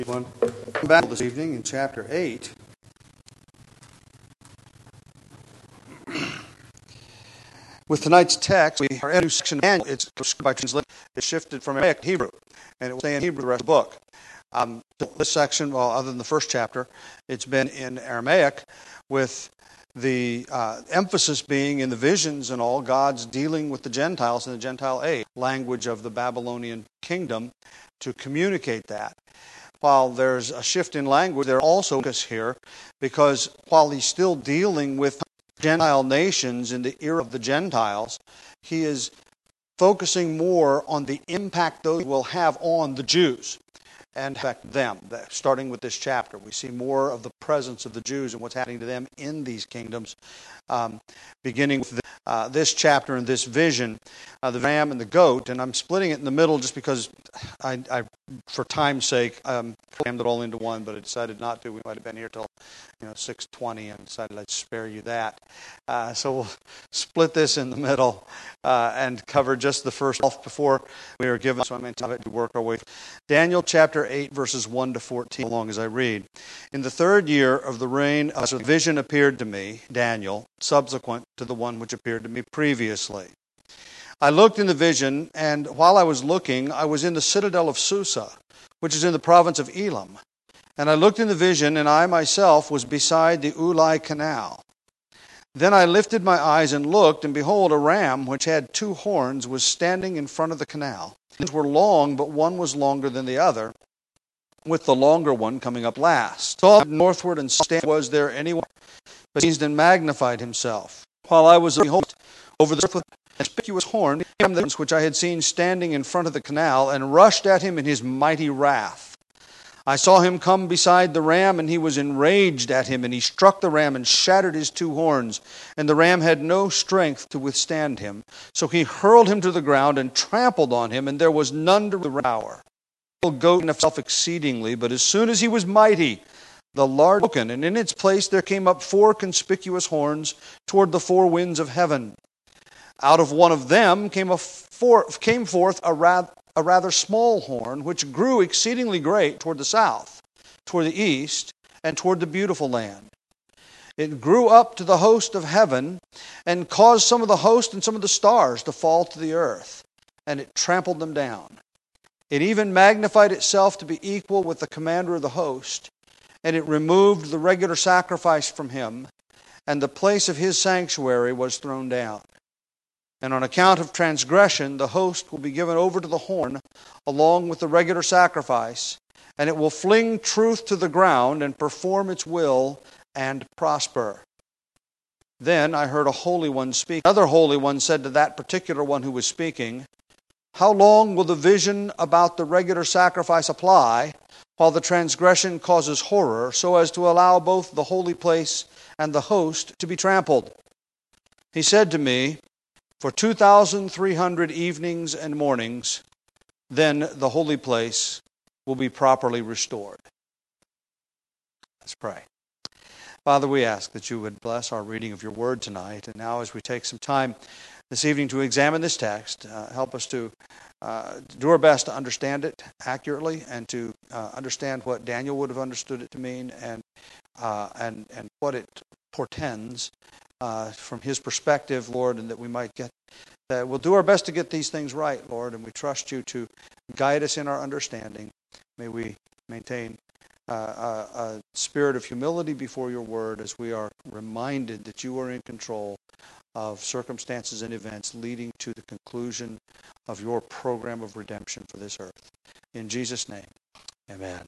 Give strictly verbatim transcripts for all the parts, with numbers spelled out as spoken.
Everyone, welcome back this evening in chapter eight. With tonight's text, we are in a new section of Daniel. It's by translation. It's shifted from Aramaic to Hebrew, and it will stay in Hebrew the rest of the book. Um, this section, well, other than the first chapter, it's been in Aramaic, with the uh, emphasis being in the visions and all, God's dealing with the Gentiles in the Gentile age, language of the Babylonian kingdom, to communicate that. While there's a shift in language, there also focus here, because while he's still dealing with Gentile nations in the era of the Gentiles, he is focusing more on the impact those will have on the Jews and affect them. Starting with this chapter, we see more of the presence of the Jews and what's happening to them in these kingdoms. Um, beginning with the, uh, this chapter and this vision, uh, the ram and the goat, and I'm splitting it in the middle just because I, I for time's sake, um, crammed it all into one, but I decided not to. We might have been here till you know six twenty, and decided I'd spare you that. Uh, so we'll split this in the middle uh, and cover just the first half before we are given. So I'm going to work our way. Daniel chapter eight, verses one to fourteen, along as I read. In the third year of the reign of the vision appeared to me, Daniel, subsequent to the one which appeared to me previously. I looked in the vision, and while I was looking, I was in the citadel of Susa, which is in the province of Elam. And I looked in the vision, and I myself was beside the Ulai Canal. Then I lifted my eyes and looked, and behold, a ram which had two horns was standing in front of the canal. The horns were long, but one was longer than the other, with the longer one coming up last. So northward and stand, was there anyone? But he gazed and magnified himself. While I was behold, over the earth with a conspicuous horn, came the which I had seen standing in front of the canal, and rushed at him in his mighty wrath. I saw him come beside the ram, and he was enraged at him, and he struck the ram and shattered his two horns, and the ram had no strength to withstand him. So he hurled him to the ground and trampled on him, and there was none to devour. The goat himself exceedingly, but as soon as he was mighty, the large broken, and in its place there came up four conspicuous horns toward the four winds of heaven. Out of one of them came a for, came forth a rather, a rather small horn, which grew exceedingly great toward the south, toward the east, and toward the beautiful land. It grew up to the host of heaven, and caused some of the host and some of the stars to fall to the earth, and it trampled them down. It even magnified itself to be equal with the commander of the host, and it removed the regular sacrifice from him, and the place of his sanctuary was thrown down. And on account of transgression, the host will be given over to the horn, along with the regular sacrifice, and it will fling truth to the ground and perform its will and prosper. Then I heard a holy one speak. Another holy one said to that particular one who was speaking, "How long will the vision about the regular sacrifice apply, while the transgression causes horror, so as to allow both the holy place and the host to be trampled?" He said to me, "For two thousand three hundred evenings and mornings, then the holy place will be properly restored." Let's pray. Father, we ask that you would bless our reading of your word tonight. And now as we take some time this evening to examine this text, uh, help us to uh, do our best to understand it accurately and to uh, understand what Daniel would have understood it to mean and uh, and and what it portends uh, from his perspective, Lord, and that we might get that we'll do our best to get these things right, Lord, and we trust you to guide us in our understanding. May we maintain uh, a, a spirit of humility before your word as we are reminded that you are in control of circumstances and events leading to the conclusion of your program of redemption for this earth. In Jesus' name, amen.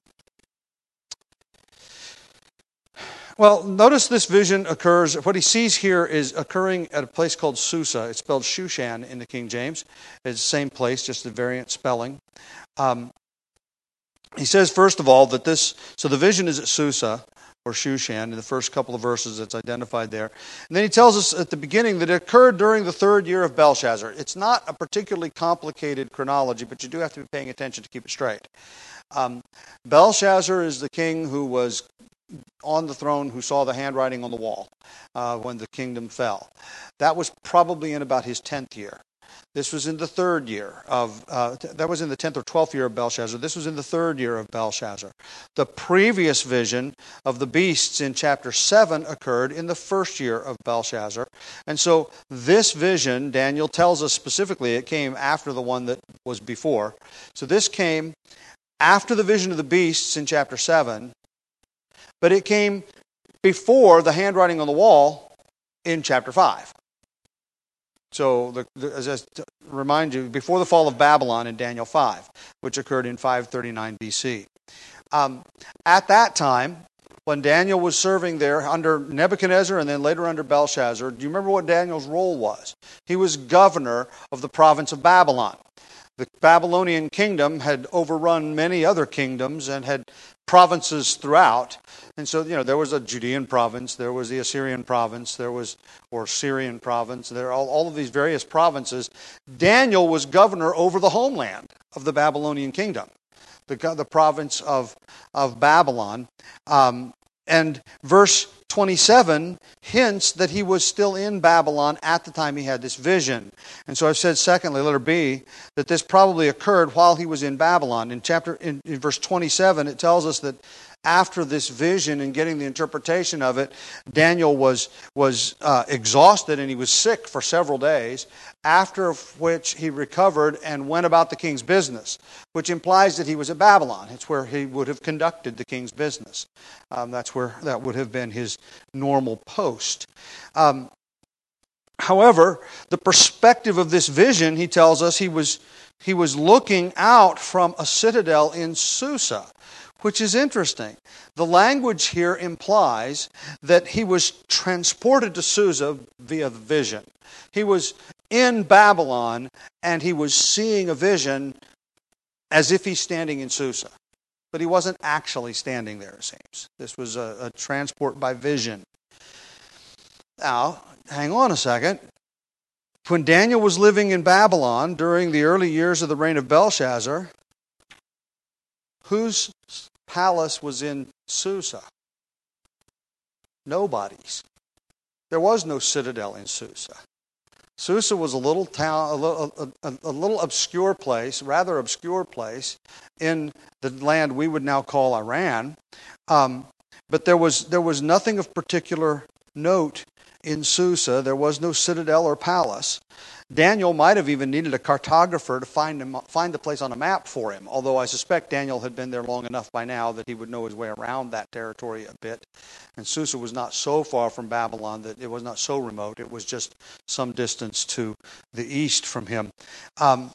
Well, notice this vision occurs, what he sees here is occurring at a place called Susa. It's spelled Shushan in the King James. It's the same place, just a variant spelling. Um, he says, first of all, that this, so the vision is at Susa, or Shushan, in the first couple of verses it's identified there. And then he tells us at the beginning that it occurred during the third year of Belshazzar. It's not a particularly complicated chronology, but you do have to be paying attention to keep it straight. Um, Belshazzar is the king who was on the throne, who saw the handwriting on the wall uh, when the kingdom fell. That was probably in about his tenth year. This was in the third year of, uh, that was in the tenth or twelfth year of Belshazzar. This was in the third year of Belshazzar. The previous vision of the beasts in chapter seven occurred in the first year of Belshazzar. And so this vision, Daniel tells us specifically, it came after the one that was before. So this came after the vision of the beasts in chapter seven, but it came before the handwriting on the wall in chapter five. So, the, the, as I remind you, before the fall of Babylon in Daniel five, which occurred in five thirty-nine B C. Um, at that time, when Daniel was serving there under Nebuchadnezzar and then later under Belshazzar, do you remember what Daniel's role was? He was governor of the province of Babylon. The Babylonian kingdom had overrun many other kingdoms and had provinces throughout. And so, you know, there was a Judean province, there was the Assyrian province, there was, or Syrian province, there are all, all of these various provinces. Daniel was governor over the homeland of the Babylonian kingdom, the, the province of, of Babylon. Um, and verse twenty-seven hints that he was still in Babylon at the time he had this vision. And so I've said, secondly, letter B, that this probably occurred while he was in Babylon. In chapter, in, in verse twenty-seven, it tells us that after this vision and getting the interpretation of it, Daniel was, was uh, exhausted and he was sick for several days, after which he recovered and went about the king's business, which implies that he was at Babylon. It's where he would have conducted the king's business. Um, that's where that would have been his normal post. Um, however, the perspective of this vision, he tells us, he was, he was looking out from a citadel in Susa, which is interesting. The language here implies that he was transported to Susa via the vision. He was in Babylon and he was seeing a vision as if he's standing in Susa. But he wasn't actually standing there, it seems. This was a, a transport by vision. Now, hang on a second. When Daniel was living in Babylon during the early years of the reign of Belshazzar, whose palace was in Susa? Nobody's. There was no citadel in Susa. Susa was a little town, a little, a, a little obscure place, rather obscure place in the land we would now call Iran. Um, but there was there was nothing of particular note in Susa. There was no citadel or palace. Daniel might have even needed a cartographer to find him, find the place on a map for him, although I suspect Daniel had been there long enough by now that he would know his way around that territory a bit. And Susa was not so far from Babylon that it was not so remote. It was just some distance to the east from him. Um,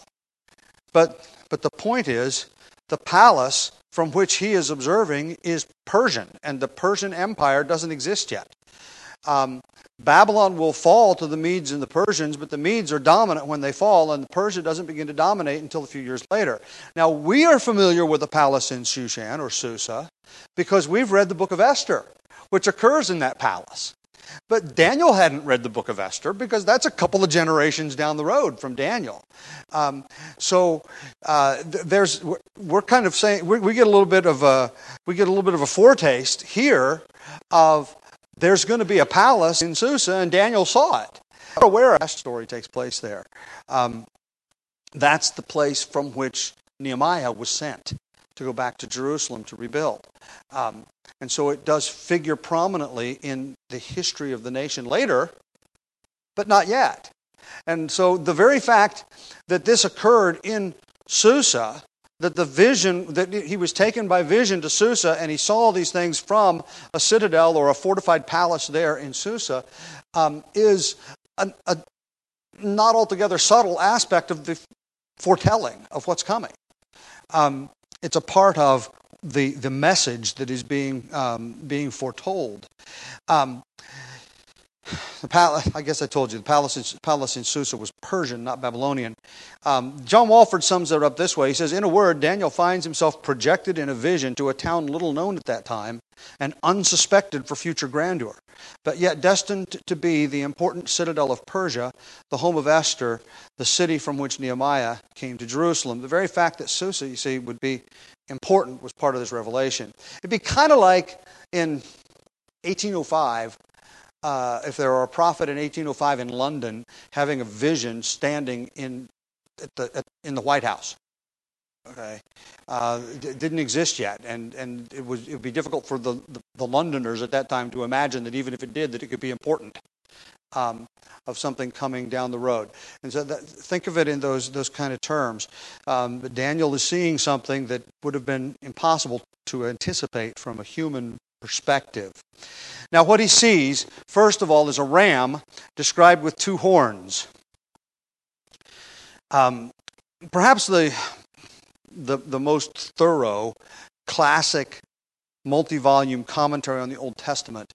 but, but the point is, the palace from which he is observing is Persian, and the Persian Empire doesn't exist yet. Um, Babylon will fall to the Medes and the Persians, but the Medes are dominant when they fall, and Persia doesn't begin to dominate until a few years later. Now, we are familiar with the palace in Shushan, or Susa, because we've read the book of Esther, which occurs in that palace. But Daniel hadn't read the book of Esther, because that's a couple of generations down the road from Daniel. Um, so uh, there's we're kind of saying we, we get a little bit of a we get a little bit of a foretaste here of there's going to be a palace in Susa, and Daniel saw it. I'm not aware that story takes place there. Um, that's the place from which Nehemiah was sent to go back to Jerusalem to rebuild. Um, and so it does figure prominently in the history of the nation later, but not yet. And so the very fact that this occurred in Susa, that the vision, that he was taken by vision to Susa and he saw these things from a citadel or a fortified palace there in Susa, um, is a, a not altogether subtle aspect of the foretelling of what's coming. Um, it's a part of the the message that is being um, being foretold. Um, The palace, I guess I told you, the palace in, palace in Susa was Persian, not Babylonian. Um, John Walford sums it up this way. He says, in a word, Daniel finds himself projected in a vision to a town little known at that time and unsuspected for future grandeur, but yet destined to be the important citadel of Persia, the home of Esther, the city from which Nehemiah came to Jerusalem. The very fact that Susa, you see, would be important was part of this revelation. It'd be kind of like in eighteen oh five, uh, if there were a prophet in eighteen oh five in London having a vision standing in at the at, in the White House. Okay, uh, it didn't exist yet, and and it was it would be difficult for the, the the Londoners at that time to imagine that even if it did, that it could be important. Um, of something coming down the road. And so that, think of it in those those kind of terms. Um, but Daniel is seeing something that would have been impossible to anticipate from a human perspective. Now what he sees, first of all, is a ram described with two horns. Um, perhaps the, the, the most thorough, classic, multi-volume commentary on the Old Testament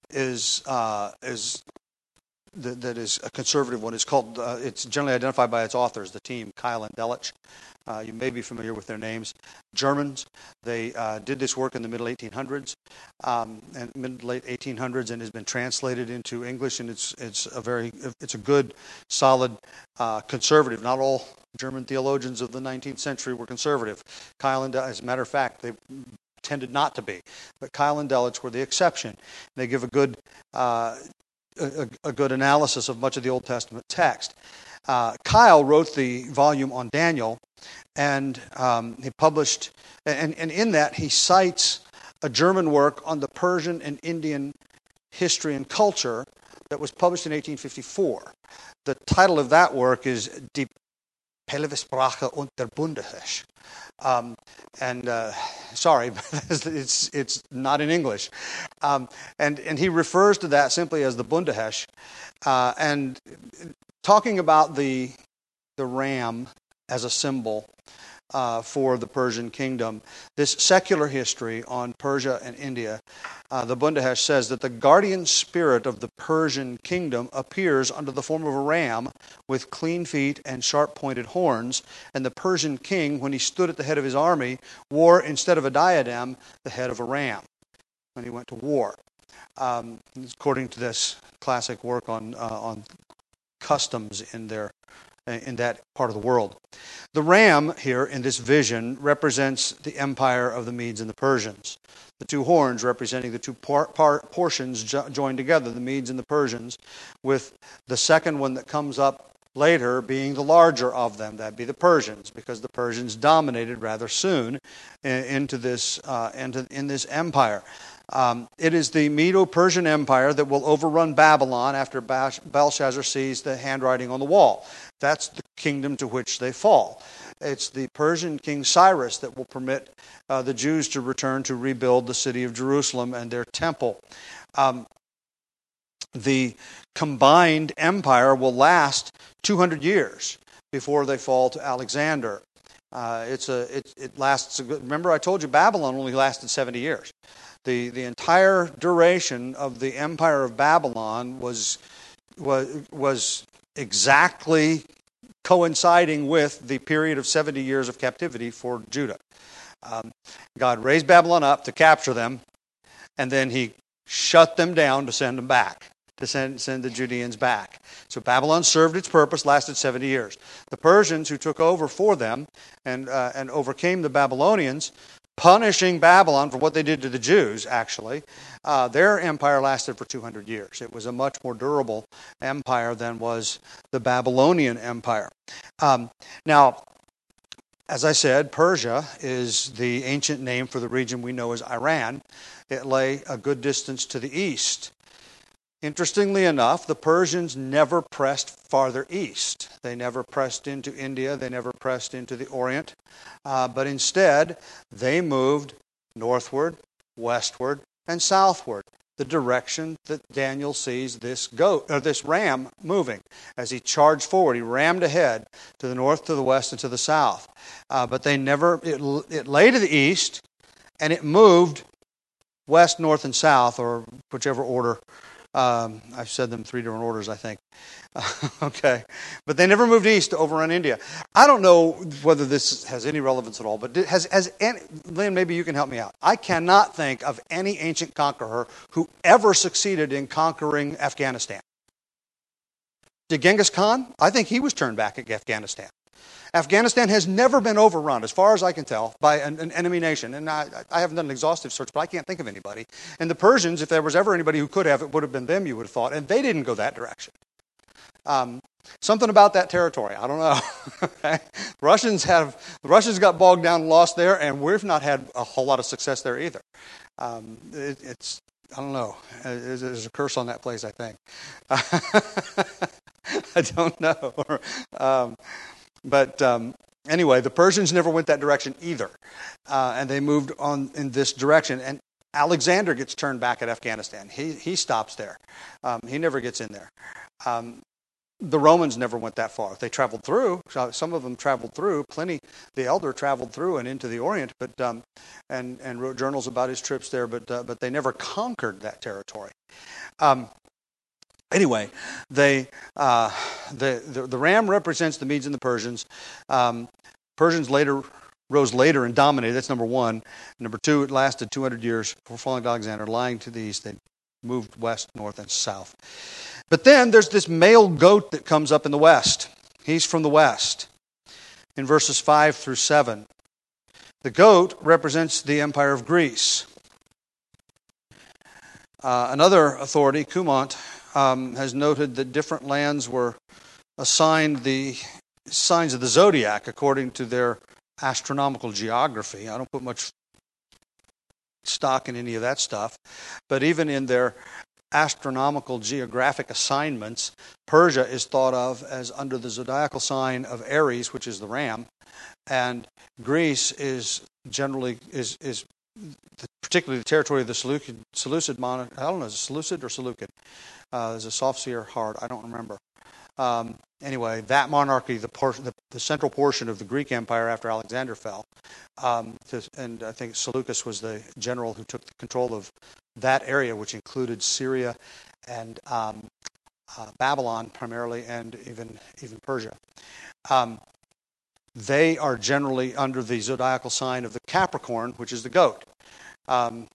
is uh, is That, that is a conservative one. It's called. Uh, it's generally identified by its authors, the team, Keil and Delitzsch. Uh, you may be familiar with their names. Germans. They uh, did this work in the middle eighteen hundreds, um, and mid late eighteen hundreds, and has been translated into English. And it's it's a very it's a good, solid uh, conservative. Not all German theologians of the nineteenth century were conservative. Keil and Delitzsch, as a matter of fact, they tended not to be, but Keil and Delitzsch were the exception. They give a good. Uh, A, a good analysis of much of the Old Testament text. Uh, Keil wrote the volume on Daniel, and um, he published, and, and in that he cites a German work on the Persian and Indian history and culture that was published in eighteen fifty-four. The title of that work is Die Pelevsprache und der Bundehesh. Um, and uh, sorry, it's it's not in English, um, and and he refers to that simply as the Bundehesh, uh, and talking about the the ram as a symbol uh, for the Persian kingdom. This secular history on Persia and India, uh, the Bundehesh says that the guardian spirit of the Persian kingdom appears under the form of a ram with clean feet and sharp-pointed horns, and the Persian king, when he stood at the head of his army, wore, instead of a diadem, the head of a ram when he went to war. Um, according to this classic work on uh, on customs in their in that part of the world. The ram here in this vision represents the empire of the Medes and the Persians. The two horns representing the two par- par- portions jo- joined together, the Medes and the Persians, with the second one that comes up later being the larger of them. That'd be the Persians, because the Persians dominated rather soon in, into this uh, into in this empire. Um, it is the Medo-Persian Empire that will overrun Babylon after Belshazzar sees the handwriting on the wall. That's the kingdom to which they fall. It's the Persian king Cyrus that will permit uh, the Jews to return to rebuild the city of Jerusalem and their temple. Um, the combined empire will last two hundred years before they fall to Alexander. Uh, it's a it, it lasts. A good, remember, I told you Babylon only lasted seventy years. The the entire duration of the empire of Babylon was was was exactly coinciding with the period of seventy years of captivity for Judah. Um, God raised Babylon up to capture them, and then he shut them down to send them back, to send, send the Judeans back. So Babylon served its purpose, lasted seventy years. The Persians, who took over for them and uh, and overcame the Babylonians, punishing Babylon for what they did to the Jews, actually, uh, their empire lasted for two hundred years. It was a much more durable empire than was the Babylonian Empire. Um, now, as I said, Persia is the ancient name for the region we know as Iran. It lay a good distance to the east. Interestingly enough, the Persians never pressed farther east. They never pressed into India. They never pressed into the Orient. Uh, but instead, they moved northward, westward, and southward, the direction that Daniel sees this goat or this ram moving. As he charged forward, he rammed ahead to the north, to the west, and to the south. Uh, but they never, it, it lay to the east, and it moved west, north, and south, or whichever order. Um, I've said them three different orders, I think. Okay. But they never moved east to overrun India. I don't know whether this has any relevance at all, but has, has any, Lynn, maybe you can help me out. I cannot think of any ancient conqueror who ever succeeded in conquering Afghanistan. Did Genghis Khan? I think he was turned back at Afghanistan. Afghanistan has never been overrun, as far as I can tell, by an, an enemy nation. And I, I haven't done an exhaustive search, but I can't think of anybody. And the Persians, if there was ever anybody who could have, it would have been them, you would have thought. And they didn't go that direction. Um, something about that territory, I don't know. Okay? Russians have, the Russians got bogged down and lost there, and we've not had a whole lot of success there either. Um, it, it's, I don't know. There's a curse on that place, I think. I don't know. um, but um, anyway, the Persians never went that direction either. Uh, and they moved on in this direction. And Alexander gets turned back at Afghanistan. He he stops there. Um, he never gets in there. Um, the Romans never went that far. They traveled through. Some of them traveled through. Pliny the Elder traveled through and into the Orient, but um, and and wrote journals about his trips there. But uh, but they never conquered that territory. Um, anyway, they uh, the, the the ram represents the Medes and the Persians. Um, Persians later rose later and dominated. That's number one. Number two, it lasted two hundred years before falling to Alexander. Lying to the east, they moved west, north, and south. But then there's this male goat that comes up in the west. He's from the west. In verses five through seven. The goat represents the empire of Greece. Uh, another authority, Cumont, um, has noted that different lands were assigned the signs of the zodiac according to their astronomical geography. I don't put much stock in any of that stuff. But even in their astronomical geographic assignments, Persia is thought of as under the zodiacal sign of Aries, which is the ram, and Greece is generally is is particularly the territory of the Seleucid, Seleucid monarch. I don't know, is it Seleucid or Seleucid? Uh, there's a Sophy or hard, I don't remember. Um, anyway, that monarchy, the, por- the the central portion of the Greek Empire after Alexander fell, um, to, and I think Seleucus was the general who took control of that area, which included Syria and um, uh, Babylon primarily, and even even Persia. Um, they are generally under the zodiacal sign of the Capricorn, which is the goat. Um,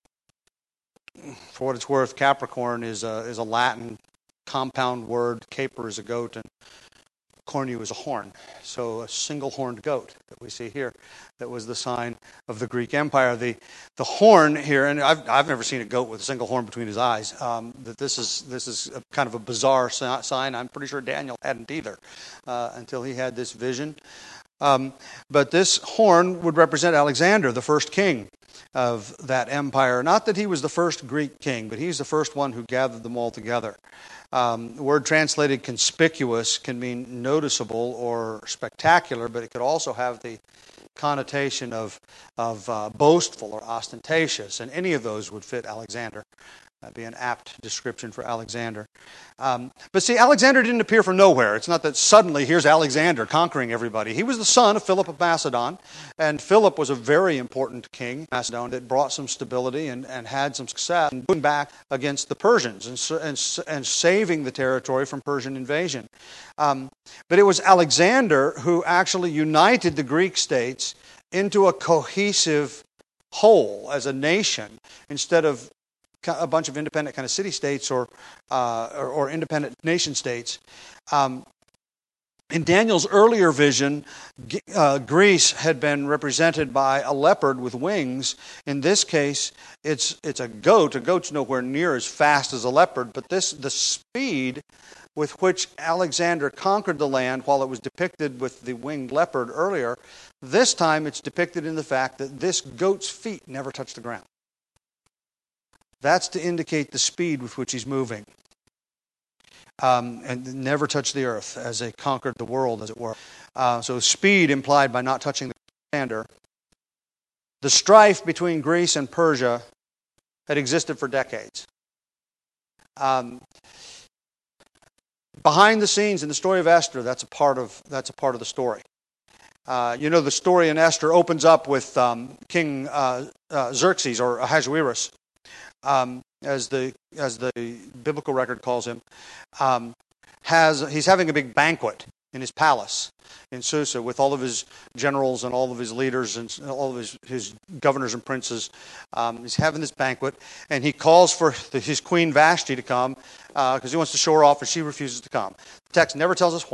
for what it's worth, Capricorn is a is a Latin compound word. Caper is a goat, and cornu is a horn. So a single-horned goat that we see here, that was the sign of the Greek Empire. The the horn here, and I've I've never seen a goat with a single horn between his eyes. Um, that this is this is a kind of a bizarre sign. I'm pretty sure Daniel hadn't either uh, until he had this vision. Um, but this horn would represent Alexander, the first king of that empire. Not that he was the first Greek king, but he's the first one who gathered them all together. Um, the word translated conspicuous can mean noticeable or spectacular, but it could also have the connotation of, of uh, boastful or ostentatious, and any of those would fit Alexander. That'd be an apt description for Alexander. Um, but see, Alexander didn't appear from nowhere. It's not that suddenly here's Alexander conquering everybody. He was the son of Philip of Macedon, and Philip was a very important king of Macedon that brought some stability and, and had some success in moving back against the Persians and, and, and saving the territory from Persian invasion. Um, but it was Alexander who actually united the Greek states into a cohesive whole as a nation, instead of a bunch of independent kind of city-states or, uh, or or independent nation-states. Um, in Daniel's earlier vision, uh, Greece had been represented by a leopard with wings. In this case, it's it's a goat. A goat's nowhere near as fast as a leopard, but this the speed with which Alexander conquered the land, while it was depicted with the winged leopard earlier, this time it's depicted in the fact that this goat's feet never touched the ground. That's to indicate the speed with which he's moving. Um, and never touched the earth as they conquered the world, as it were. Uh, so speed implied by not touching the commander. The strife between Greece and Persia had existed for decades. Um, behind the scenes in the story of Esther, that's a part of that's a part of the story. Uh, you know, the story in Esther opens up with um, King uh, uh, Xerxes, or Ahasuerus. Um, as the as the biblical record calls him, um, has he's having a big banquet in his palace in Susa with all of his generals and all of his leaders and all of his, his governors and princes. Um, he's having this banquet, and he calls for the, his queen Vashti to come because uh, he wants to show her off, and she refuses to come. The text never tells us why.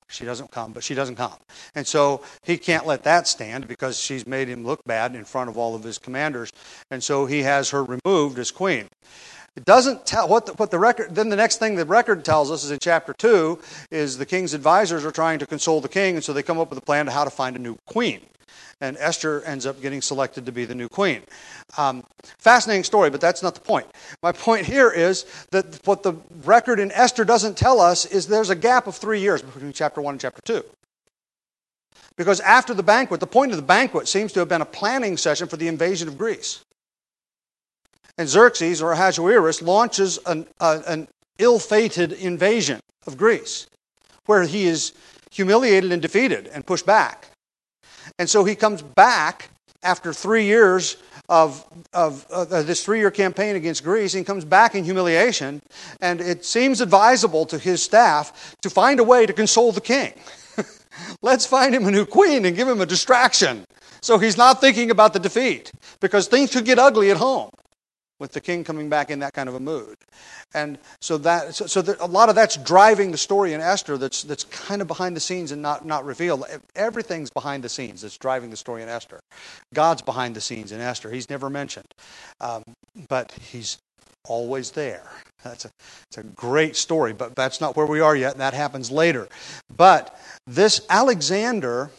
She doesn't come, but she doesn't come. And so he can't let that stand because she's made him look bad in front of all of his commanders. And so he has her removed as queen. It doesn't tell what the, what the record, then the next thing the record tells us is in chapter two, is the king's advisors are trying to console the king, and so they come up with a plan to how to find a new queen. And Esther ends up getting selected to be the new queen. Um, fascinating story, but that's not the point. My point here is that what the record in Esther doesn't tell us is there's a gap of three years between chapter one and chapter two. Because after the banquet, the point of the banquet seems to have been a planning session for the invasion of Greece. And Xerxes, or Ahasuerus, launches an, uh, an ill-fated invasion of Greece, where he is humiliated and defeated and pushed back. And so he comes back after three years of, of uh, this three-year campaign against Greece. He comes back in humiliation, and it seems advisable to his staff to find a way to console the king. Let's find him a new queen and give him a distraction so he's not thinking about the defeat, because things could get ugly at home with the king coming back in that kind of a mood. And so that so, so that a lot of that's driving the story in Esther that's that's kind of behind the scenes and not, not revealed. Everything's behind the scenes that's driving the story in Esther. God's behind the scenes in Esther. He's never mentioned. Um, but he's always there. That's a, it's a great story, but that's not where we are yet, and that happens later. But this Alexander...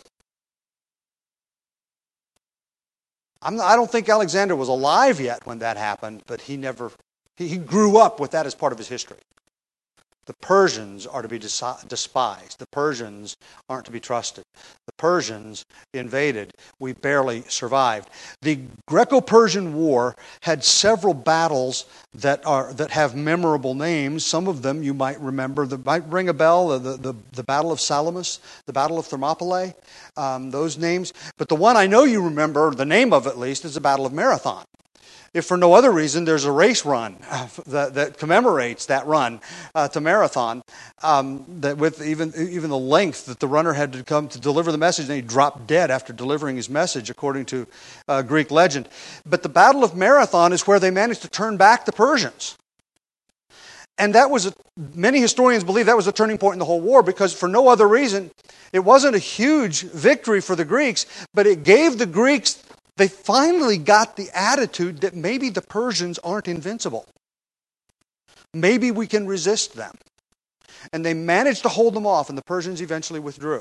I'm not, I don't think Alexander was alive yet when that happened, but he never, he, he grew up with that as part of his history. The Persians are to be despised. The Persians aren't to be trusted. The Persians invaded. We barely survived. The Greco-Persian War had several battles that are that have memorable names. Some of them you might remember. That might ring a bell. The, the, the Battle of Salamis, the Battle of Thermopylae, um, those names. But the one I know you remember, the name of at least, is the Battle of Marathon. If for no other reason, there's a race run that, that commemorates that run uh, to Marathon, um, that with even even the length that the runner had to come to deliver the message, and he dropped dead after delivering his message, according to uh, Greek legend. But the Battle of Marathon is where they managed to turn back the Persians. And that was, a, many historians believe that was a turning point in the whole war, because for no other reason, it wasn't a huge victory for the Greeks, but it gave the Greeks... They finally got the attitude that maybe the Persians aren't invincible. Maybe we can resist them. And they managed to hold them off, and the Persians eventually withdrew.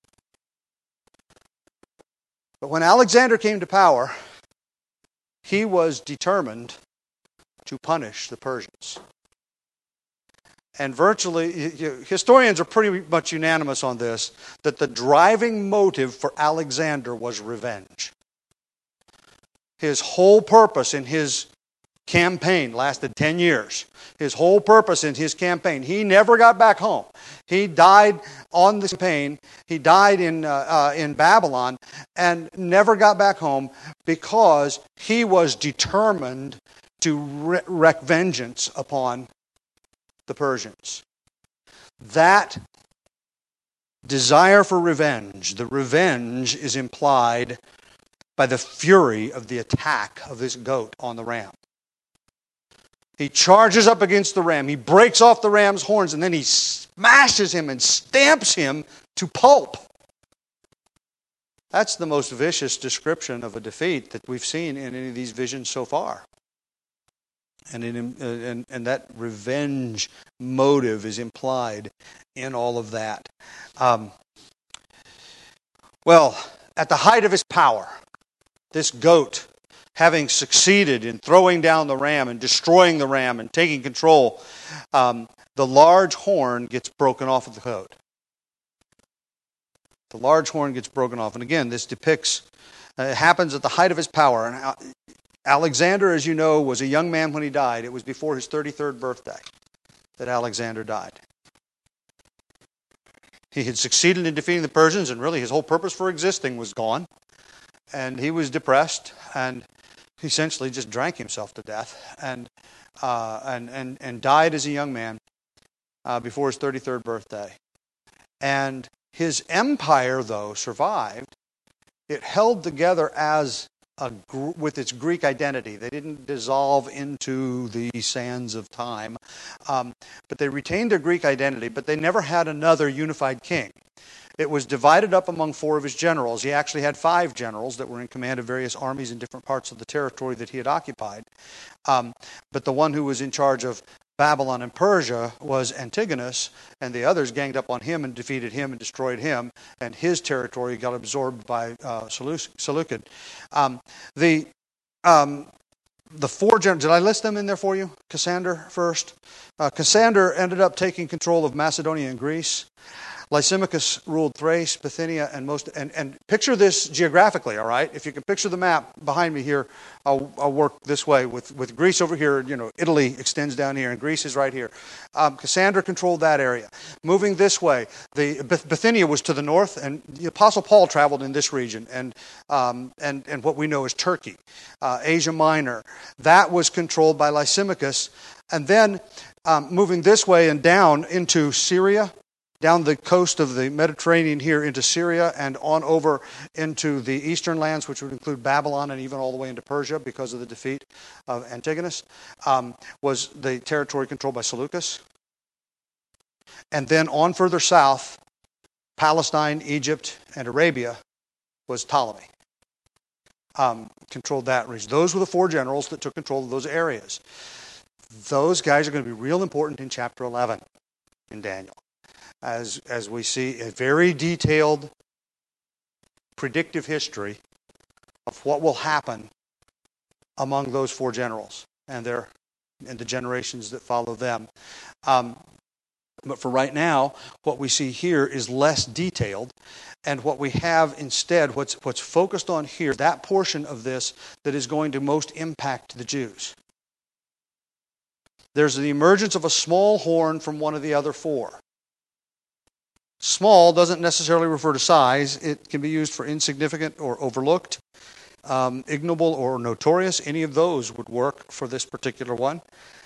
But when Alexander came to power, he was determined to punish the Persians. And virtually, historians are pretty much unanimous on this, that the driving motive for Alexander was revenge. His whole purpose in his campaign lasted ten years. His whole purpose in his campaign, he never got back home. He died on the campaign. He died in, uh, uh, in Babylon and never got back home because he was determined to wreak re- vengeance upon the Persians. That desire for revenge, the revenge is implied by the fury of the attack of this goat on the ram. He charges up against the ram. He breaks off the ram's horns, and then he smashes him and stamps him to pulp. That's the most vicious description of a defeat that we've seen in any of these visions so far. And, in, uh, and, and that revenge motive is implied in all of that. Um, well, at the height of his power, this goat, having succeeded in throwing down the ram and destroying the ram and taking control, um, the large horn gets broken off of the goat. The large horn gets broken off. And again, this depicts, uh, it happens at the height of his power. And Alexander, as you know, was a young man when he died. It was before his thirty-third birthday that Alexander died. He had succeeded in defeating the Persians, and really his whole purpose for existing was gone. And he was depressed, and he essentially just drank himself to death, and uh, and and and died as a young man uh, before his thirty-third birthday. And his empire, though, survived. It held together as a with its Greek identity. They didn't dissolve into the sands of time, um, but they retained their Greek identity. But they never had another unified king. It was divided up among four of his generals. He actually had five generals that were in command of various armies in different parts of the territory that he had occupied. Um, but the one who was in charge of Babylon and Persia was Antigonus, and the others ganged up on him and defeated him and destroyed him, and his territory got absorbed by uh, Seleucid. Um, the um, the four generals, did I list them in there for you? Cassander first. Uh, Cassander ended up taking control of Macedonia and Greece. Lysimachus ruled Thrace, Bithynia, and most. And, and picture this geographically, all right? If you can picture the map behind me here, I'll, I'll work this way with, with Greece over here. You know, Italy extends down here, and Greece is right here. Um, Cassander controlled that area. Moving this way, the Bithynia was to the north, and the Apostle Paul traveled in this region, and um, and and what we know as Turkey, uh, Asia Minor. That was controlled by Lysimachus, and then um, moving this way and down into Syria, down the coast of the Mediterranean here into Syria and on over into the eastern lands, which would include Babylon and even all the way into Persia because of the defeat of Antigonus, um, was the territory controlled by Seleucus. And then on further south, Palestine, Egypt, and Arabia was Ptolemy. Um, controlled that region. Those were the four generals that took control of those areas. Those guys are going to be real important in chapter eleven in Daniel. As as we see a very detailed predictive history of what will happen among those four generals and their and the generations that follow them. Um, but for right now, what we see here is less detailed, and what we have instead, what's what's focused on here, that portion of this that is going to most impact the Jews. There's the emergence of a small horn from one of the other four. Small doesn't necessarily refer to size. It can be used for insignificant or overlooked, um, ignoble or notorious. Any of those would work for this particular one.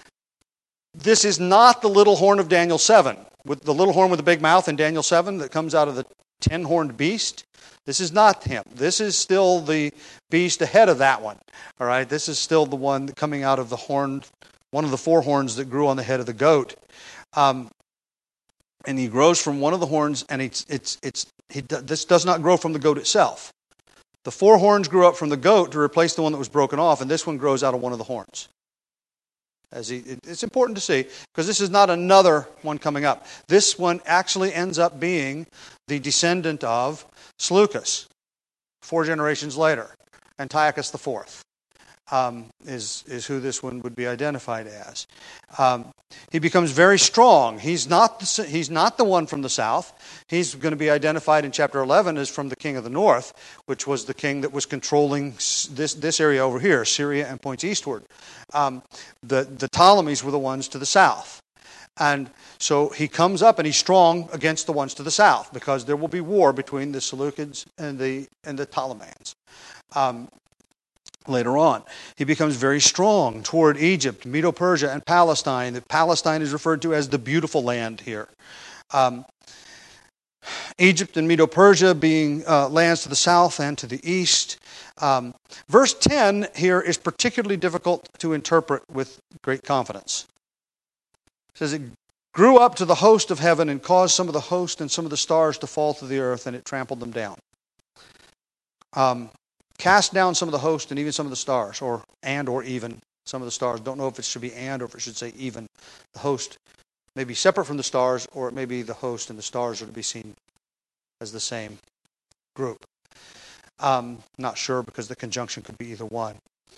This is not the little horn of Daniel seven, with the little horn with the big mouth in Daniel seven that comes out of the ten-horned beast. This is not him. This is still the beast ahead of that one. All right, this is still the one coming out of the horn, one of the four horns that grew on the head of the goat. Um, And he grows from one of the horns, and it's it's it's he, this does not grow from the goat itself. The four horns grew up from the goat to replace the one that was broken off, and this one grows out of one of the horns. As he, it, it's important to see, because this is not another one coming up. This one actually ends up being the descendant of Seleucus, four generations later, Antiochus the Fourth. Um, is is who this one would be identified as. Um, he becomes very strong. He's not the, he's not the one from the south. He's going to be identified in chapter eleven as from the king of the north, which was the king that was controlling this this area over here, Syria, and points eastward. Um, the the Ptolemies were the ones to the south, and so he comes up and he's strong against the ones to the south because there will be war between the Seleucids and the and the Ptolemies. Um, Later on, he becomes very strong toward Egypt, Medo-Persia, and Palestine. The Palestine is referred to as the beautiful land here. Um, Egypt and Medo-Persia being uh, lands to the south and to the east. Um, verse ten here is particularly difficult to interpret with great confidence. It says, it grew up to the host of heaven and caused some of the host and some of the stars to fall to the earth, and it trampled them down. Um, Cast down some of the host and even some of the stars, or and or even some of the stars. Don't know if it should be and or if it should say even. The host may be separate from the stars, or it may be the host and the stars are to be seen as the same group. Um, not sure, because the conjunction could be either one.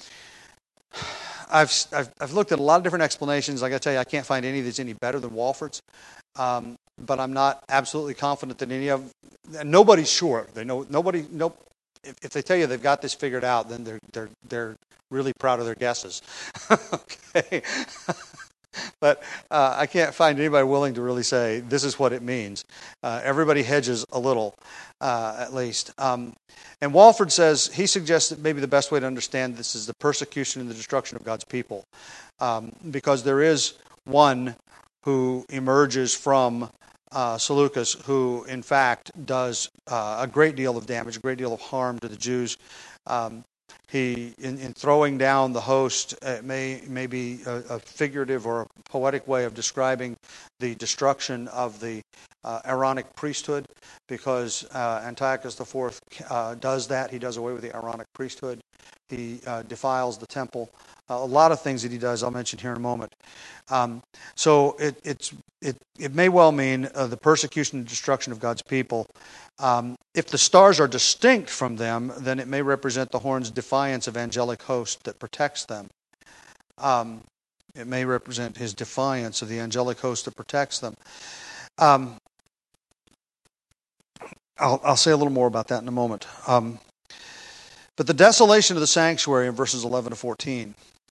I've, I've I've looked at a lot of different explanations. I got to tell you, I can't find any that's any better than Walford's. Um, but I'm not absolutely confident that any of. And nobody's sure. They know nobody. Nope. If they tell you they've got this figured out, then they're they're they're really proud of their guesses. Okay, but uh, I can't find anybody willing to really say this is what it means. Uh, everybody hedges a little, uh, at least. Um, and Walford says he suggests that maybe the best way to understand this is the persecution and the destruction of God's people, um, because there is one who emerges from Uh, Seleucus, who in fact does uh, a great deal of damage, a great deal of harm to the Jews. Um, he, in, in throwing down the host, it may, may be a, a figurative or a poetic way of describing the destruction of the uh, Aaronic priesthood, because uh, Antiochus the Fourth uh, does that. He does away with the Aaronic priesthood. He uh, defiles the temple. Uh, a lot of things that he does, I'll mention here in a moment. Um, so it, it's, it, it may well mean uh, the persecution and destruction of God's people. Um, if the stars are distinct from them, then it may represent the horn's defiance of angelic host that protects them. Um, it may represent his defiance of the angelic host that protects them. Um, I'll, I'll say a little more about that in a moment. Um, but the desolation of the sanctuary in verses eleven to fourteen.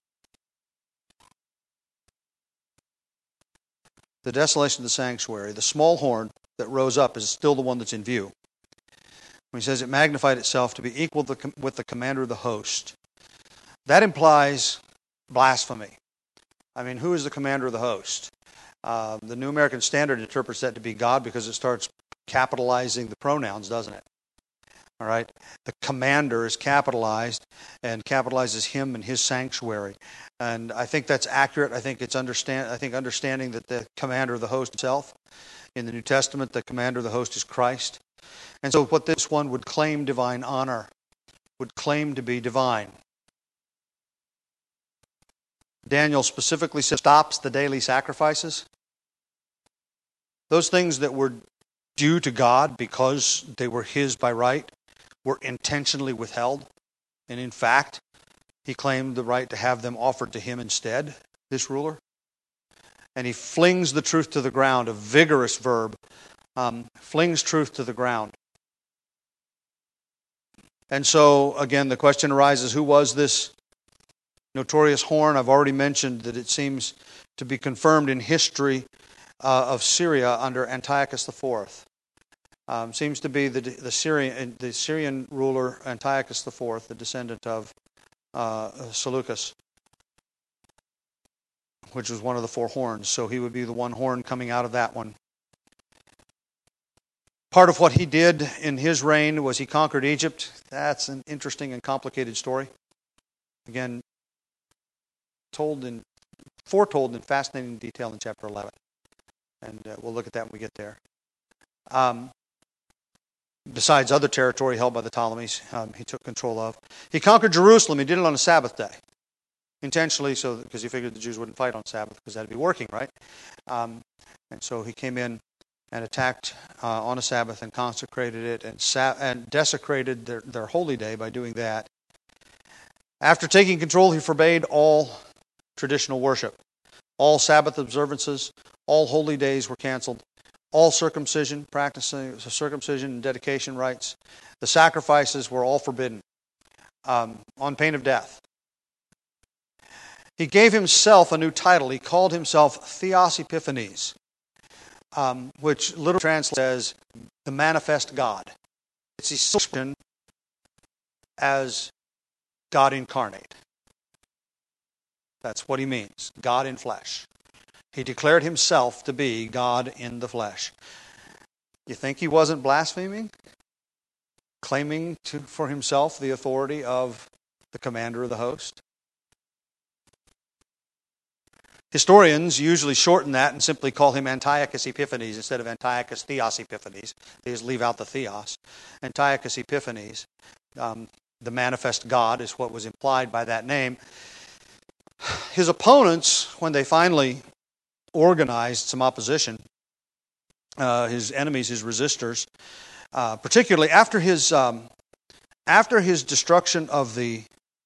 The desolation of the sanctuary, the small horn that rose up is still the one that's in view. When he says it magnified itself to be equal to the, with the commander of the host. That implies blasphemy. I mean, who is the commander of the host? Uh, the New American Standard interprets that to be God because it starts capitalizing the pronouns, doesn't it? All right? The commander is capitalized and capitalizes him and his sanctuary. And I think that's accurate. I think it's understand. I think understanding that the commander of the host himself, in the New Testament, the commander of the host is Christ. And so what this one would claim divine honor, would claim to be divine. Daniel specifically says, stops the daily sacrifices. Those things that were due to God because they were his by right were intentionally withheld. And in fact, he claimed the right to have them offered to him instead, this ruler. And he flings the truth to the ground, a vigorous verb, um, flings truth to the ground. And so, again, the question arises, who was this notorious horn? I've already mentioned that it seems to be confirmed in history uh, of Syria under Antiochus the Fourth. Um, seems to be the, the, Syrian, the Syrian ruler Antiochus the Fourth, the descendant of uh, Seleucus, which was one of the four horns. So he would be the one horn coming out of that one. Part of what he did in his reign was he conquered Egypt. That's an interesting and complicated story. Again, told in, foretold in fascinating detail in chapter eleven. And uh, we'll look at that when we get there. Um, besides other territory held by the Ptolemies, um, he took control of. He conquered Jerusalem. He did it on a Sabbath day. Intentionally, so because he figured the Jews wouldn't fight on Sabbath because that'd be working, right? Um, and so he came in and attacked uh, on a Sabbath and consecrated it and, sa- and desecrated their, their holy day by doing that. After taking control, he forbade all traditional worship. All Sabbath observances, all holy days were canceled. All circumcision, practicing circumcision and dedication rites. The sacrifices were all forbidden um, on pain of death. He gave himself a new title. He called himself Theos Epiphanes, um, which literally translates as the manifest God. It's description as God incarnate. That's what he means, God in flesh. He declared himself to be God in the flesh. You think he wasn't blaspheming? Claiming to, for himself the authority of the commander of the host? Historians usually shorten that and simply call him Antiochus Epiphanes instead of Antiochus Theos Epiphanes. They just leave out the Theos. Antiochus Epiphanes, um, the manifest God, is what was implied by that name. His opponents, when they finally organized some opposition, uh, his enemies, his resistors, uh, particularly after his um, after his destruction of the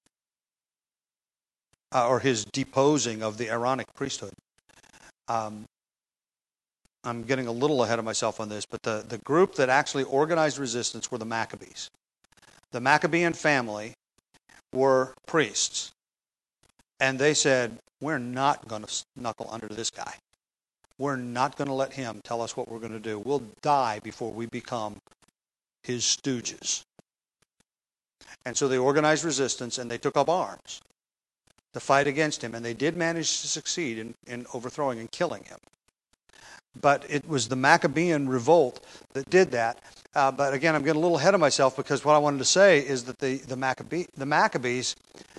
uh, or his deposing of the Aaronic priesthood. Um, I'm getting a little ahead of myself on this, but the, the group that actually organized resistance were the Maccabees. The Maccabean family were priests, and they said, we're not going to knuckle under this guy. We're not going to let him tell us what we're going to do. We'll die before we become his stooges. And so they organized resistance, and they took up arms to fight against him, and they did manage to succeed in, in overthrowing and killing him. But it was the Maccabean revolt that did that. Uh, but again, I'm getting a little ahead of myself because what I wanted to say is that the, the, Maccabe, the Maccabees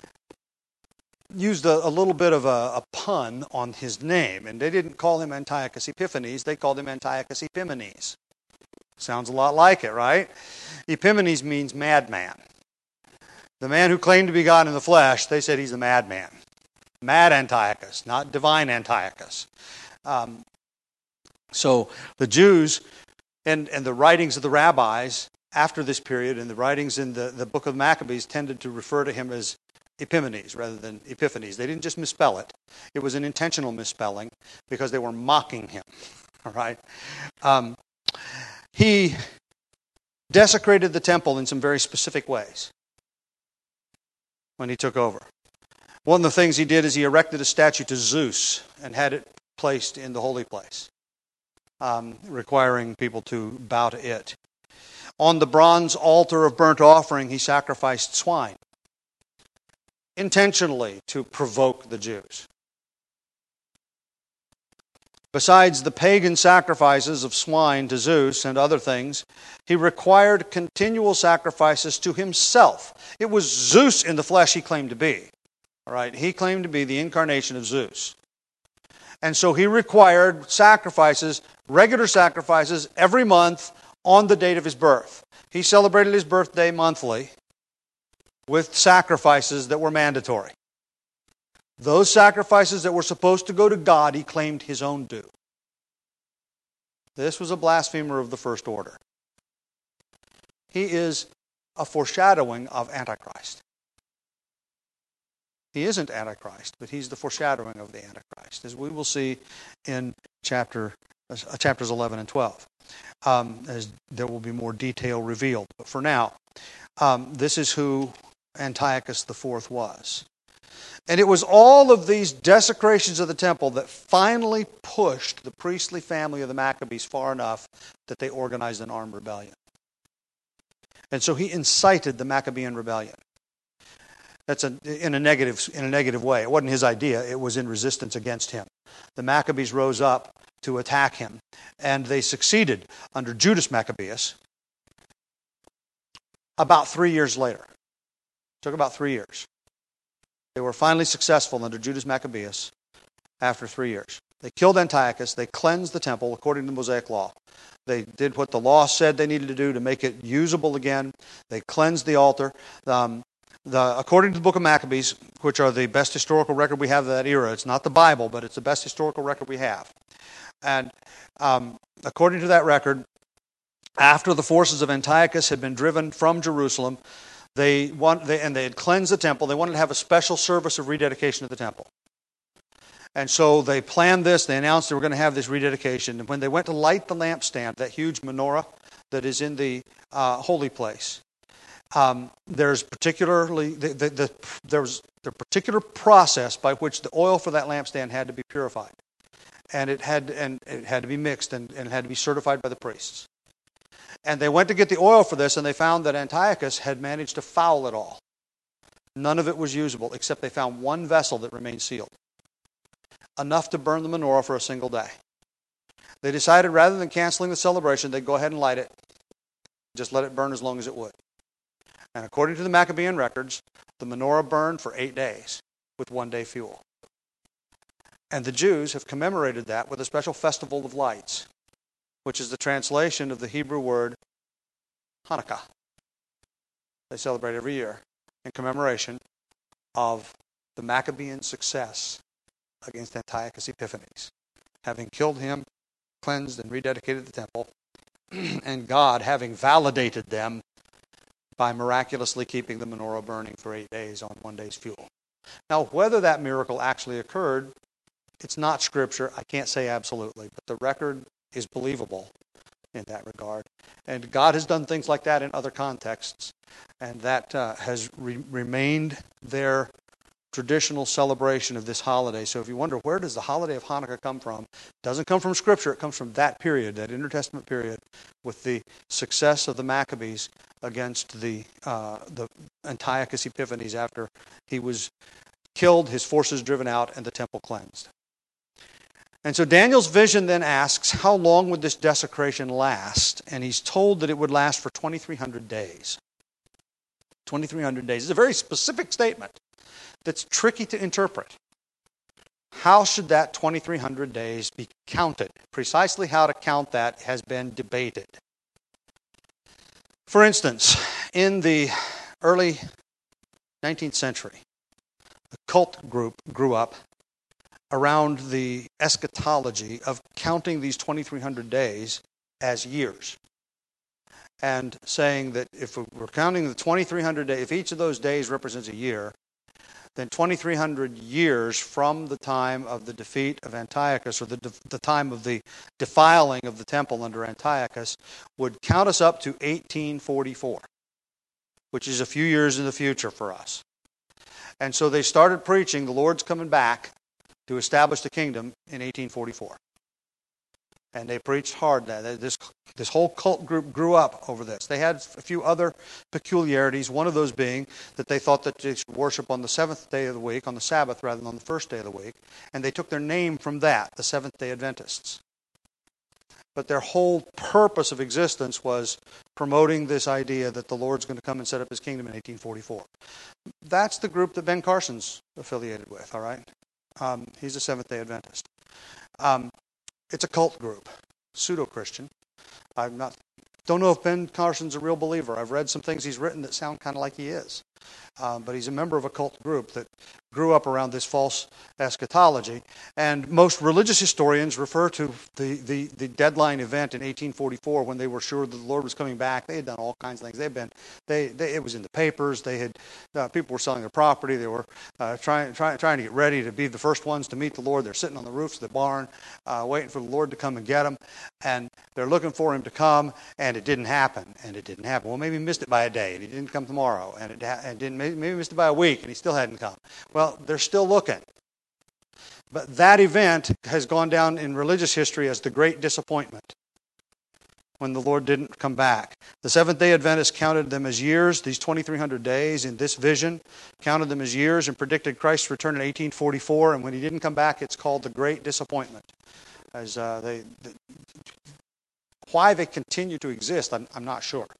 used a, a little bit of a, a pun on his name, and they didn't call him Antiochus Epiphanes, they called him Antiochus Epimanes. Sounds a lot like it, right? Epimanes means madman. The man who claimed to be God in the flesh, they said he's a madman. Mad Antiochus, not divine Antiochus. Um, so the Jews and, and the writings of the rabbis after this period, and the writings in the, the book of Maccabees, tended to refer to him as Epimanes rather than Epiphanes. They didn't just misspell it. It was an intentional misspelling because they were mocking him. All right. Um, he desecrated the temple in some very specific ways when he took over. One of the things he did is he erected a statue to Zeus and had it placed in the holy place, um, requiring people to bow to it. On the bronze altar of burnt offering, he sacrificed swine, intentionally to provoke the Jews. Besides the pagan sacrifices of swine to Zeus and other things, he required continual sacrifices to himself. It was Zeus in the flesh he claimed to be. All right, he claimed to be the incarnation of Zeus. And so he required sacrifices, regular sacrifices, every month on the date of his birth. He celebrated his birthday monthly with sacrifices that were mandatory. Those sacrifices that were supposed to go to God, he claimed his own due. This was a blasphemer of the first order. He is a foreshadowing of Antichrist. He isn't Antichrist, but he's the foreshadowing of the Antichrist, as we will see in chapter uh, chapters eleven and twelve. Um, as there will be more detail revealed. But for now, um, this is who Antiochus the Fourth was. And it was all of these desecrations of the temple that finally pushed the priestly family of the Maccabees far enough that they organized an armed rebellion. And so he incited the Maccabean rebellion. That's a, in a negative in a negative way. It wasn't his idea. It was in resistance against him. The Maccabees rose up to attack him, and they succeeded under Judas Maccabeus about three years later. It took about three years. They were finally successful under Judas Maccabeus after three years. They killed Antiochus. They cleansed the temple according to the Mosaic law. They did what the law said they needed to do to make it usable again. They cleansed the altar. Um, the, according to the book of Maccabees, which are the best historical record we have of that era, it's not the Bible, but it's the best historical record we have. And um, according to that record, after the forces of Antiochus had been driven from Jerusalem, they want they, and they had cleansed the temple, they wanted to have a special service of rededication of the temple. And so they planned this. They announced they were going to have this rededication. And when they went to light the lampstand, that huge menorah that is in the uh, holy place, um, there's particularly the, the, the, there was the particular process by which the oil for that lampstand had to be purified. And it had and it had to be mixed and, and it had to be certified by the priests. And they went to get the oil for this, and they found that Antiochus had managed to foul it all. None of it was usable, except they found one vessel that remained sealed, enough to burn the menorah for a single day. They decided rather than canceling the celebration, they'd go ahead and light it, just let it burn as long as it would. And according to the Maccabean records, the menorah burned for eight days with one day fuel. And the Jews have commemorated that with a special festival of lights, which is the translation of the Hebrew word Hanukkah. They celebrate every year in commemoration of the Maccabean success against Antiochus Epiphanes, having killed him, cleansed and rededicated the temple, and God having validated them by miraculously keeping the menorah burning for eight days on one day's fuel. Now, whether that miracle actually occurred, it's not Scripture. I can't say absolutely, but the record is believable in that regard. And God has done things like that in other contexts, and that uh, has re- remained their traditional celebration of this holiday. So if you wonder, where does the holiday of Hanukkah come from? It doesn't come from Scripture. It comes from that period, that intertestament period, with the success of the Maccabees against the uh, the Antiochus Epiphanes after he was killed, his forces driven out, and the temple cleansed. And so Daniel's vision then asks, how long would this desecration last? And he's told that it would last for twenty-three hundred days. twenty-three hundred days. It's a very specific statement that's tricky to interpret. How should that twenty-three hundred days be counted? Precisely how to count that has been debated. For instance, in the early nineteenth century, a cult group grew up around the eschatology of counting these twenty-three hundred days as years. And saying that if we're counting the twenty-three hundred days, if each of those days represents a year, then twenty-three hundred years from the time of the defeat of Antiochus, or the, the time of the defiling of the temple under Antiochus, would count us up to eighteen forty-four, which is a few years in the future for us. And so they started preaching the Lord's coming back to establish the kingdom in eighteen forty-four. And they preached hard that. This, this whole cult group grew up over this. They had a few other peculiarities, one of those being that they thought that they should worship on the seventh day of the week, on the Sabbath, rather than on the first day of the week. And they took their name from that, the Seventh-day Adventists. But their whole purpose of existence was promoting this idea that the Lord's going to come and set up His kingdom in eighteen forty-four. That's the group that Ben Carson's affiliated with, all right? Um, he's a Seventh-day Adventist. Um, It's a cult group, pseudo-Christian. I'm not, don't know if Ben Carson's a real believer. I've read some things he's written that sound kind of like he is. Um, but he's a member of a cult group that grew up around this false eschatology. And most religious historians refer to the, the, the deadline event in eighteen forty-four when they were sure that the Lord was coming back. They had done all kinds of things. They've been, they, they it was in the papers. They had uh, people were selling their property. They were uh, trying, trying trying to get ready to be the first ones to meet the Lord. They're sitting on the roofs of the barn, uh, waiting for the Lord to come and get them. And they're looking for Him to come, and it didn't happen. And it didn't happen. Well, maybe he missed it by a day, and He didn't come tomorrow, and it, ha- and didn't maybe, maybe missed it by a week, and He still hadn't come. Well, they're still looking. But that event has gone down in religious history as the great disappointment when the Lord didn't come back. The Seventh-day Adventists counted them as years, these twenty-three hundred days in this vision, counted them as years and predicted Christ's return in eighteen forty-four, and when He didn't come back, it's called the great disappointment. As uh, they, the, why they continue to exist, I'm, I'm not sure.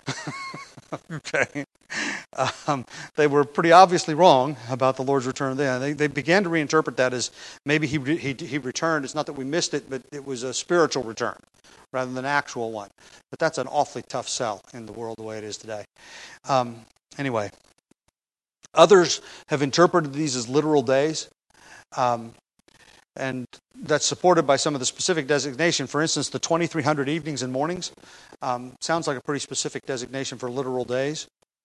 Okay. Um, they were pretty obviously wrong about the Lord's return then. They, they began to reinterpret that as maybe he, he he returned. It's not that we missed it, but it was a spiritual return rather than an actual one. But that's an awfully tough sell in the world the way it is today. Um, anyway, others have interpreted these as literal days. Um, And that's supported by some of the specific designation. For instance, the twenty-three hundred evenings and mornings um, sounds like a pretty specific designation for literal days.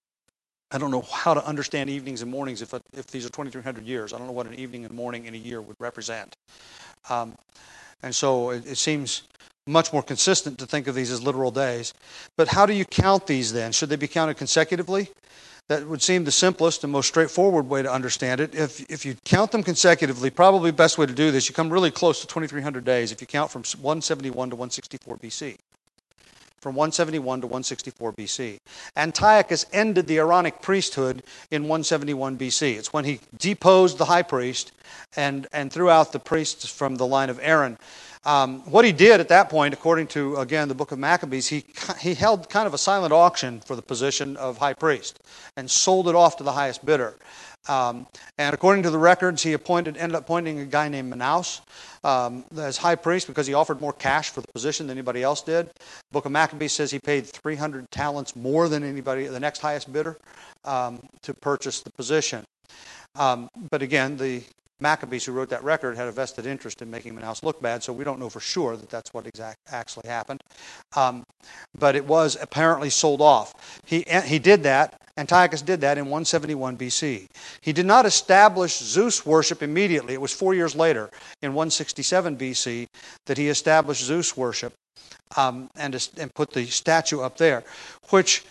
I don't know how to understand evenings and mornings if if these are twenty-three hundred years. I don't know what an evening and morning in a year would represent. Um, and so it, it seems much more consistent to think of these as literal days. But how do you count these then? Should they be counted consecutively? That would seem the simplest and most straightforward way to understand it. If if you count them consecutively, probably the best way to do this, you come really close to twenty-three hundred days if you count from one seventy-one to one sixty-four B C. From one seventy-one to one sixty-four B C. Antiochus ended the Aaronic priesthood in one seventy-one B C. It's when he deposed the high priest and, and threw out the priests from the line of Aaron. Um, what he did at that point, according to, again, the book of Maccabees, he he held kind of a silent auction for the position of high priest and sold it off to the highest bidder. Um, and according to the records, he appointed ended up appointing a guy named Manaus um, as high priest because he offered more cash for the position than anybody else did. The book of Maccabees says he paid three hundred talents more than anybody, the next highest bidder, um, to purchase the position. Um, but again, the Maccabees, who wrote that record, had a vested interest in making Manaus look bad, so we don't know for sure that that's what exact actually happened. Um, but it was apparently sold off. He he did that. Antiochus did that in one seventy-one B C. He did not establish Zeus worship immediately. It was four years later, in one sixty-seven B C, that he established Zeus worship um, and, and put the statue up there, which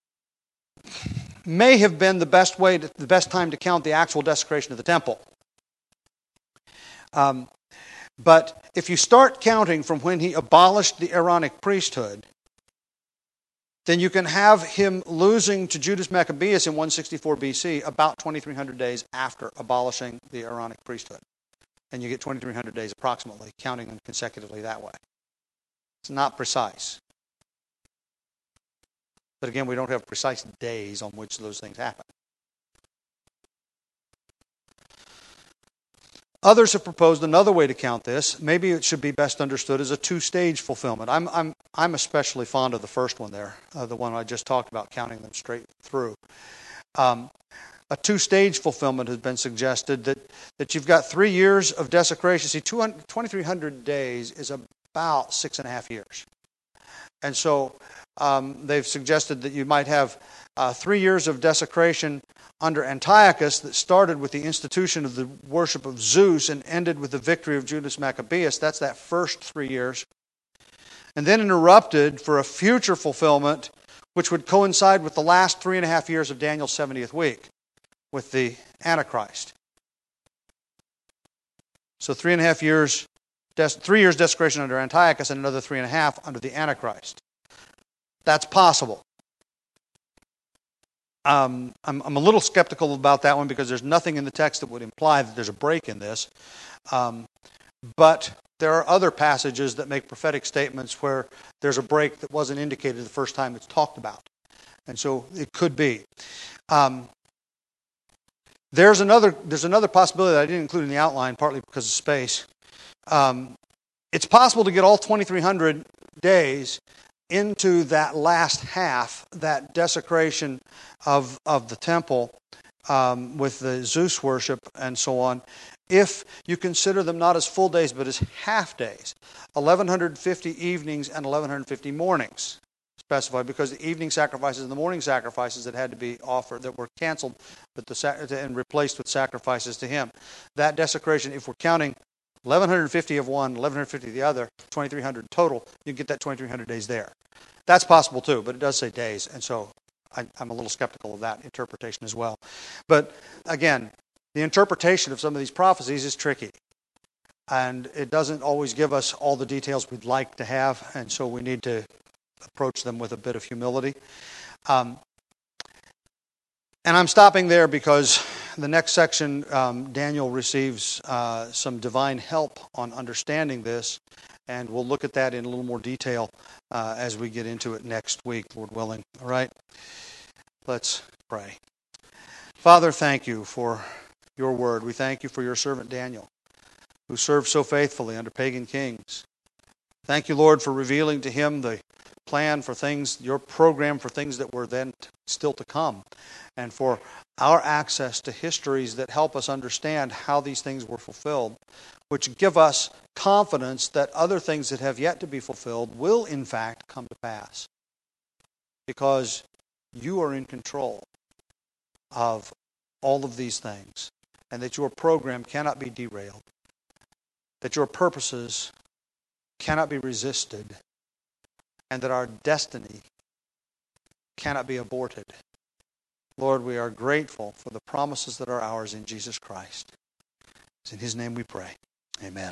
may have been the best way, to, the best time to count the actual desecration of the temple. Um, but if you start counting from when he abolished the Aaronic priesthood, then you can have him losing to Judas Maccabeus in one sixty-four B C about twenty-three hundred days after abolishing the Aaronic priesthood. And you get twenty-three hundred days approximately, counting them consecutively that way. It's not precise. But again, we don't have precise days on which those things happen. Others have proposed another way to count this. Maybe it should be best understood as a two-stage fulfillment. I'm, I'm, I'm especially fond of the first one there, uh, the one I just talked about, counting them straight through. Um, a two-stage fulfillment has been suggested, that, that you've got three years of desecration. See, twenty-three hundred days is about six and a half years. And so um, they've suggested that you might have uh, three years of desecration under Antiochus that started with the institution of the worship of Zeus and ended with the victory of Judas Maccabeus. That's that first three years. And then interrupted for a future fulfillment, which would coincide with the last three and a half years of Daniel's seventieth week, with the Antichrist. So three and a half years, des- three years desecration under Antiochus and another three and a half under the Antichrist. That's possible. Um, I'm, I'm a little skeptical about that one because there's nothing in the text that would imply that there's a break in this. Um, but there are other passages that make prophetic statements where there's a break that wasn't indicated the first time it's talked about. And so it could be. Um, there's another there's another possibility that I didn't include in the outline, partly because of space. Um, it's possible to get all twenty-three hundred days into that last half, that desecration of of the temple um, with the Zeus worship and so on, if you consider them not as full days but as half days, eleven fifty evenings and eleven fifty mornings specified, because the evening sacrifices and the morning sacrifices that had to be offered, that were canceled but the, and replaced with sacrifices to him. That desecration, if we're counting eleven fifty of one, eleven fifty of the other, twenty-three hundred total, you get that twenty-three hundred days there. That's possible too, but it does say days, and so I, I'm a little skeptical of that interpretation as well. But again, the interpretation of some of these prophecies is tricky, and it doesn't always give us all the details we'd like to have, and so we need to approach them with a bit of humility. Um, and I'm stopping there because the next section, um, Daniel receives uh, some divine help on understanding this, and we'll look at that in a little more detail uh, as we get into it next week, Lord willing. All right? Let's pray. Father, thank you for your word. We thank you for your servant Daniel, who served so faithfully under pagan kings. Thank you, Lord, for revealing to him the plan for things, your program for things that were then t- still to come, and for our access to histories that help us understand how these things were fulfilled, which give us confidence that other things that have yet to be fulfilled will in fact come to pass, because you are in control of all of these things, and that your program cannot be derailed, that your purposes cannot be resisted, and that our destiny cannot be aborted. Lord, we are grateful for the promises that are ours in Jesus Christ. It's in his name we pray. Amen.